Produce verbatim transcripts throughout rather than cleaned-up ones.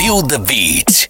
Feel the beat.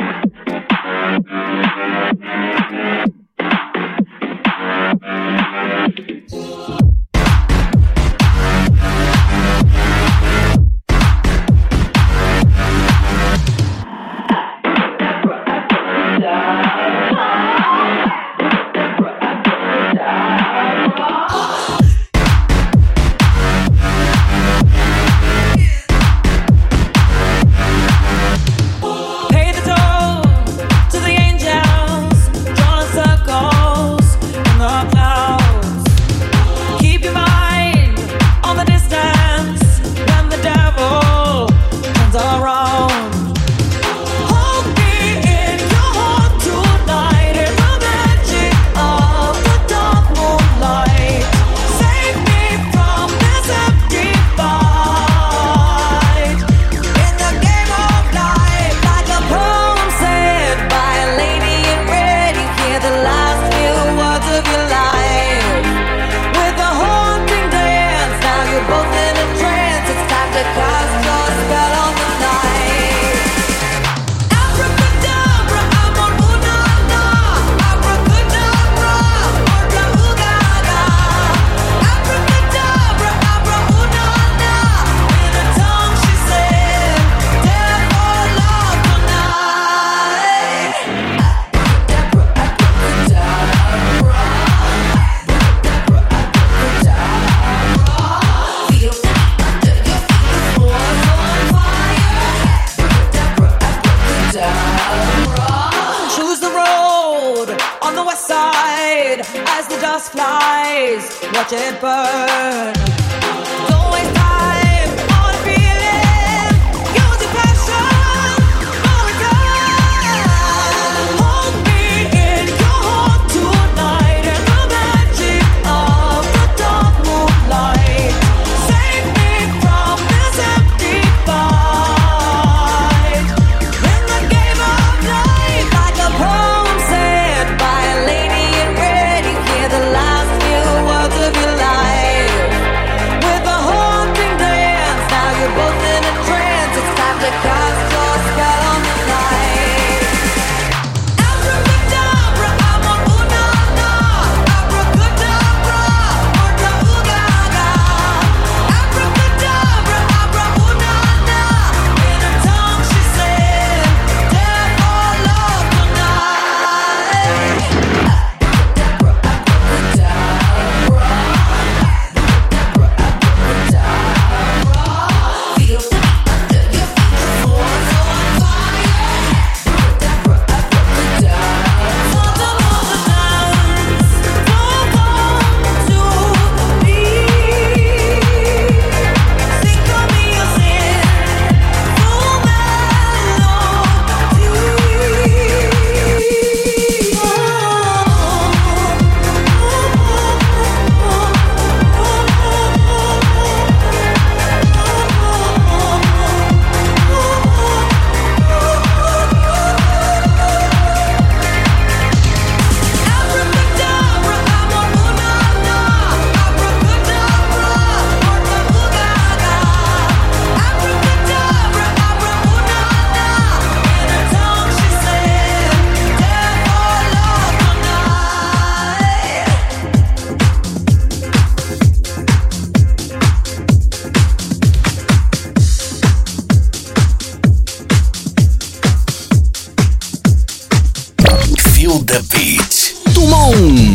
Watch it burn. Don't waste time on a feeling. Use your passion for a time. Hold me in your heart tonight in the magic of the dark moonlight. Save me from this empty fight. In the game of life, like a poem said by a lady in red, you hear the last few words of your life. With a haunting dance, now you're both in a trance. It's time to cast your spell on the night. Abracadabra, amor, una, na. Abracadabra, orta, ugaga. Abracadabra, abra, una, na. In her tongue she said, death or love tonight. Abracadabra, abracadabra. Feel the under your feet, floor's on fire. Abracadabra, don't wanna dance, don't want to leave. Think of me as in full Abracadabra, amor, una, na. Abracadabra, orta, ugaga. Abracadabra, abra, una, na. In her tongue she said, death or love tonight. Feel the beat. Dumont.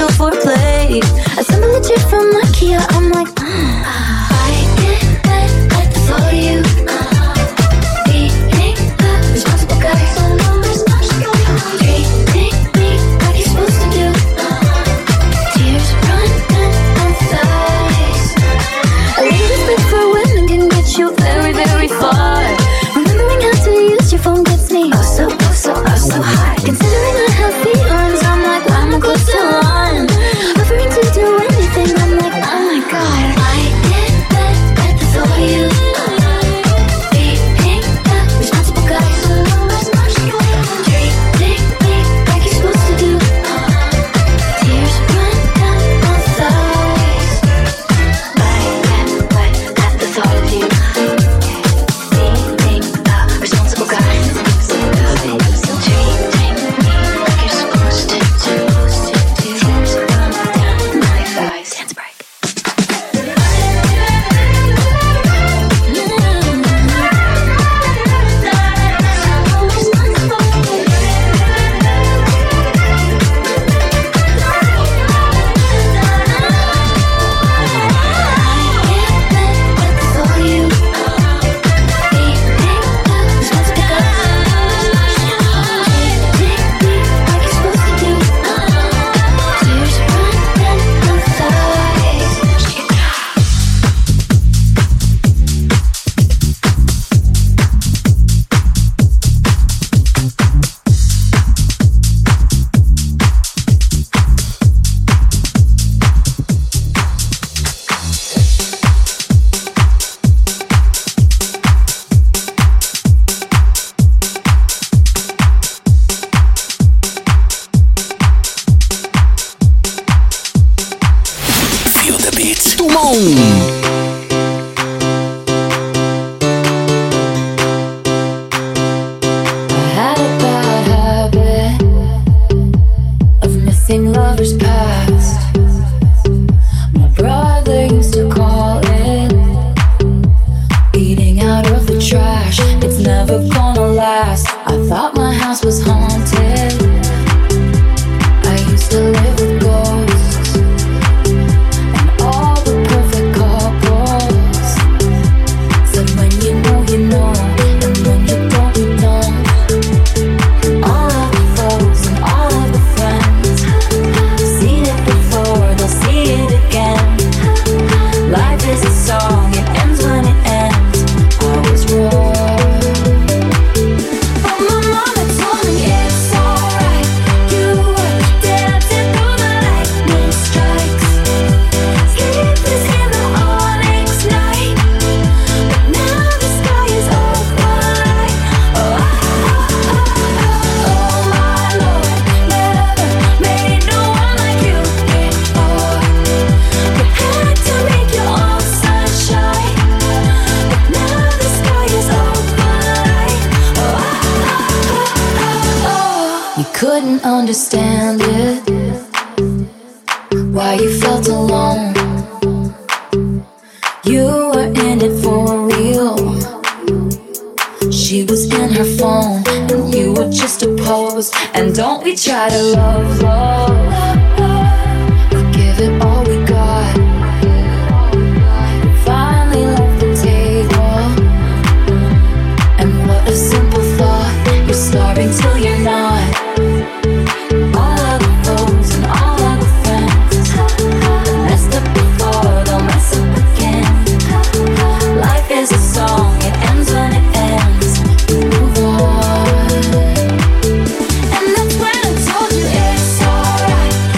no foreplay. Assemble a jet from IKEA, I'm like, mm. I get wet at the thought of you. Being the responsible guy, so no responsible. Treating me like you're supposed to do. Tears run down my thighs. A little respect for women can get you very, very far. Remembering how to use your phone gets me oh so, oh so, oh so high. Considering I have feelings, I'm like, why am I close to one? Offering to do anything, I'm like, oh my god. I get wet at the thought of you. Being the responsible guy, so treating me like you're supposed to do. Tears run down my thighs. I get wet at the thought of you. Being the responsible guy, treating me like you're supposed to do. Tears run down my thighs. Dance break. Feel the beat. Tout le monde. I had a bad habit of missing lovers past. My brother used to call it eating out of the trash. It's never gonna last. I thought my house was haunted. I used to live with ghosts and all the perfect couples. Said when you know, you know, and when you don't, you don't. All of the foes and all of the friends, seen it before, they'll see it again. Life is a song, it ends when it ends. I was wrong, but my mama told me it's alright. You were dancing through the lightning strikes, sleepless in the onyx night. But now the sky is overnight. Oh, oh, oh, oh, my Lord, never made no one like you before. You had to make your own sunshine. But now the sky is overnight. Oh, oh, oh, oh. You couldn't understand it, why you felt alone. You were in it for real. She was in her phone, and you were just a pose. And don't we try to love, love? We give it all we got. We finally left the table, and what a simple thought. You're starving till you're not. All of the foes and all of the friends that messed up before, they'll mess up again. Life is a song, it ends when it ends. You move on. And that's when I told you it's alright.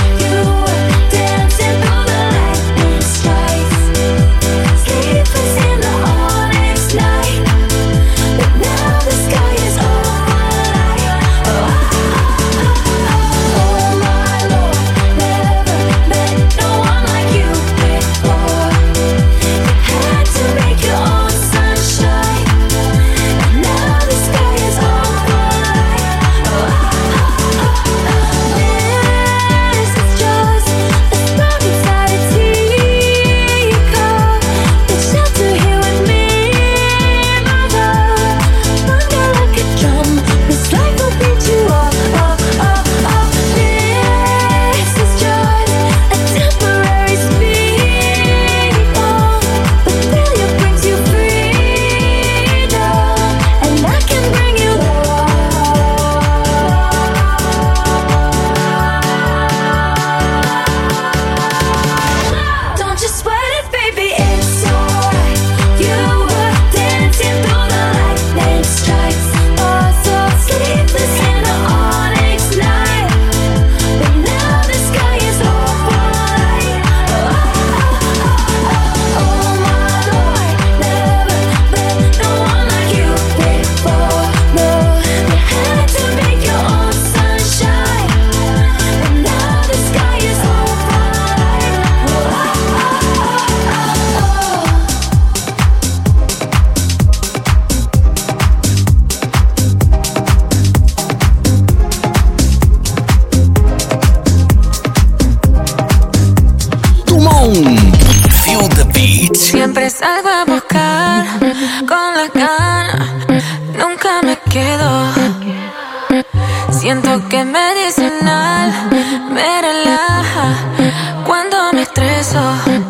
Siempre salgo a buscar con la gana, nunca me quedo. Siento que medicinal me relaja cuando me estreso.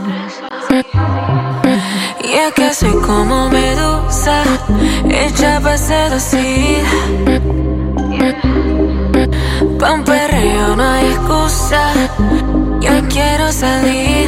Y es que soy como medusa, hecha para seducir. Pa' un perreo no hay excusa, yo quiero salir.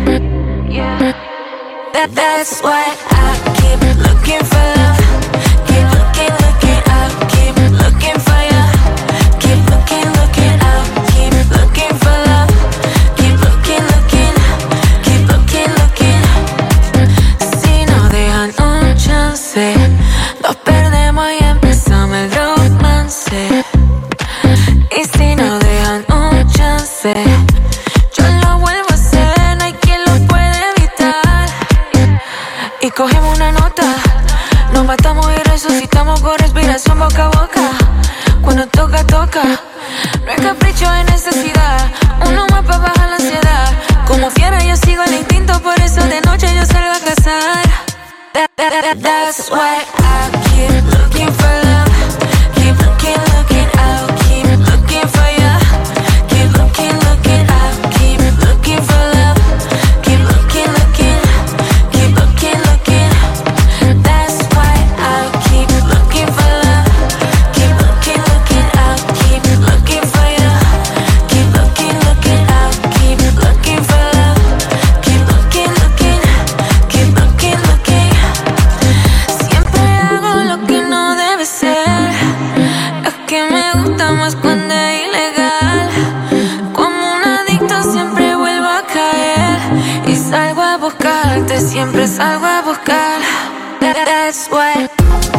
That, that's why I keep looking for love. Keep looking, looking out. Keep looking for you. Keep looking, looking out. Keep looking for love. Keep looking, looking. Keep looking, looking. Si no dejan un chance, nos perdemos y empezamos el romance. Y si no dejan un chance, yo lo vuelvo a hacer, no hay quien lo puede evitar. Y cogemos una nota, nos matamos y resucitamos con respiración boca a boca. Cuando toca, toca, no es capricho, es necesidad. Uno más para bajar la ansiedad. Como fiera yo sigo el instinto, por eso de noche yo salgo a cazar. That, that, that, that's why I keep looking for love. Keep looking, looking out. Keep looking for you. Keep looking, looking out. Keep looking for love. Keep looking, looking. Keep looking, looking. That's why I keep looking for love. Keep looking, looking out. Keep looking for you. Keep looking, looking out. Keep looking for love. Keep looking, looking. Keep looking, looking. Siempre hago lo que no debe ser. Es que me gusta más cuando es ilegal. Como un adicto siempre vuelvo a caer. Y salgo a buscarte, siempre salgo a buscar. That, that's why